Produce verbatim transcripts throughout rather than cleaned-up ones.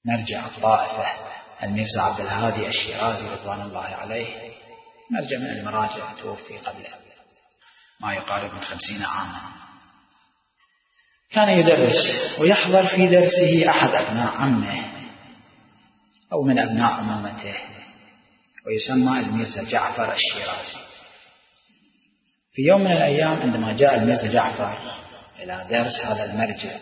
مرجع الطائفة الميرزا عبد الهادي الشيرازي رضوان الله عليه، مرجع من المراجع توفي قبل ما يقارب من خمسين عاما. كان يدرس ويحضر في درسه أحد أبناء عمه أو من أبناء عمومته، ويسمى الميرزا جعفر الشيرازي. في يوم من الأيام عندما جاء الميرزا جعفر إلى درس هذا المرجع،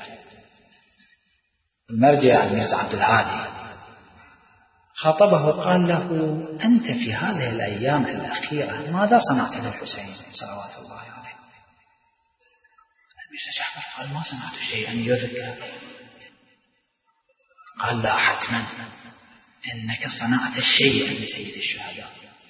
المرجع الميرزا عبد الهادي خاطبه وقال له: أنت في هذه الأيام الأخيرة ماذا صنعت للحسين صلوات الله عليه؟ الميرزا جعفر قال: ما صنعت شيئا يذكر. قال: لا، حتما إنك صنعت الشيء عند سيد الشهداء،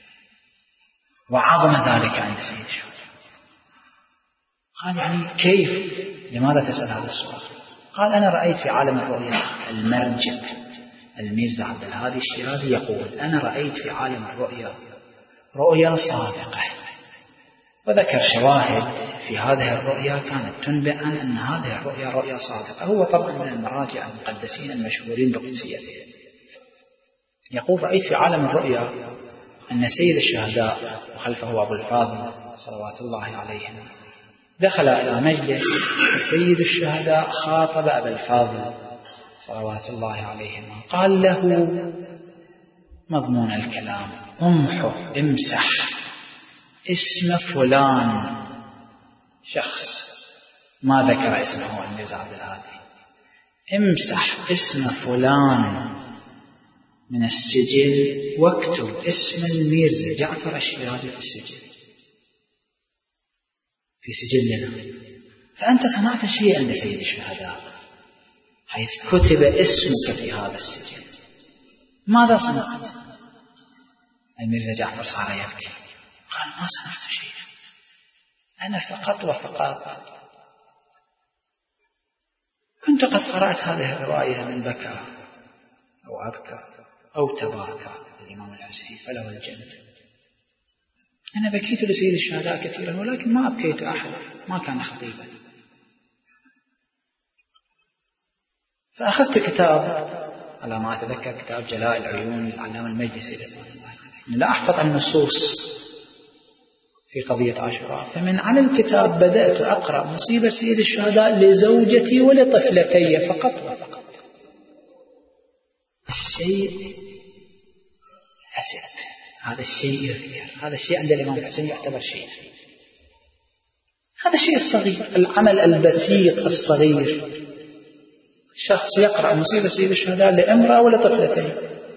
وعظم ذلك عند سيد الشهداء. قال: يعني كيف؟ لماذا تسأل هذا السؤال؟ قال: أنا رأيت في عالم الرؤيا المرجع الميرزا عبد الهادي الشيرازي يقول: أنا رأيت في عالم الرؤيا رؤيا صادقة، وذكر شواهد في هذه الرؤيا كانت تنبئ عن أن هذه الرؤيا رؤيا صادقة. هو طبعا من المراجع المقدسين المشهورين بقدسيته. يقول: رأيت في عالم الرؤيا أن سيد الشهداء وخلفه أبو الفاضل صلوات الله عليهم دخل إلى مجلس، وسيد الشهداء خاطب أبا الفاضل صلوات الله عليهم، قال له مضمون الكلام: امحو امسح اسم فلان، شخص ما ذكر اسمه الميرزا عبد الهادي، امسح اسم فلان من السجل واكتب اسم الميرزا جعفر الشيرازي في السجل، في سجلنا. فأنت صنعت شيئا لسيد الشهداء حيث كتب اسمك في هذا السجل. ماذا صنعت؟ الميرزا جعفر صار يبكي، قال: ما صنعت شيئا، أنا فقط وفقط كنت قد قرأت هذه الرواية من بكى أو أبكى أو تباكى الإمام الحسين فله الجنة. أنا بكيت لسيد الشهداء كثيرا، ولكن ما أبكيت أحد، ما كان خطيبا. فأخذت كتاب على ما أتذكر، كتاب جلاء العيون للعلامة المجلسي لا أحفظ النصوص في قضية عاشوراء، فمن على الكتاب بدأت أقرأ مصيبة سيد الشهداء لزوجتي ولطفلتي فقط وفقط. الشيء حسب، هذا الشيء يذكر، هذا الشيء عند الإمام الحسين يعتبر شيء، هذا الشيء الصغير، العمل البسيط الصغير. شخص يقرأ مصيبة سيد الشهداء لامرأة ولطفلتين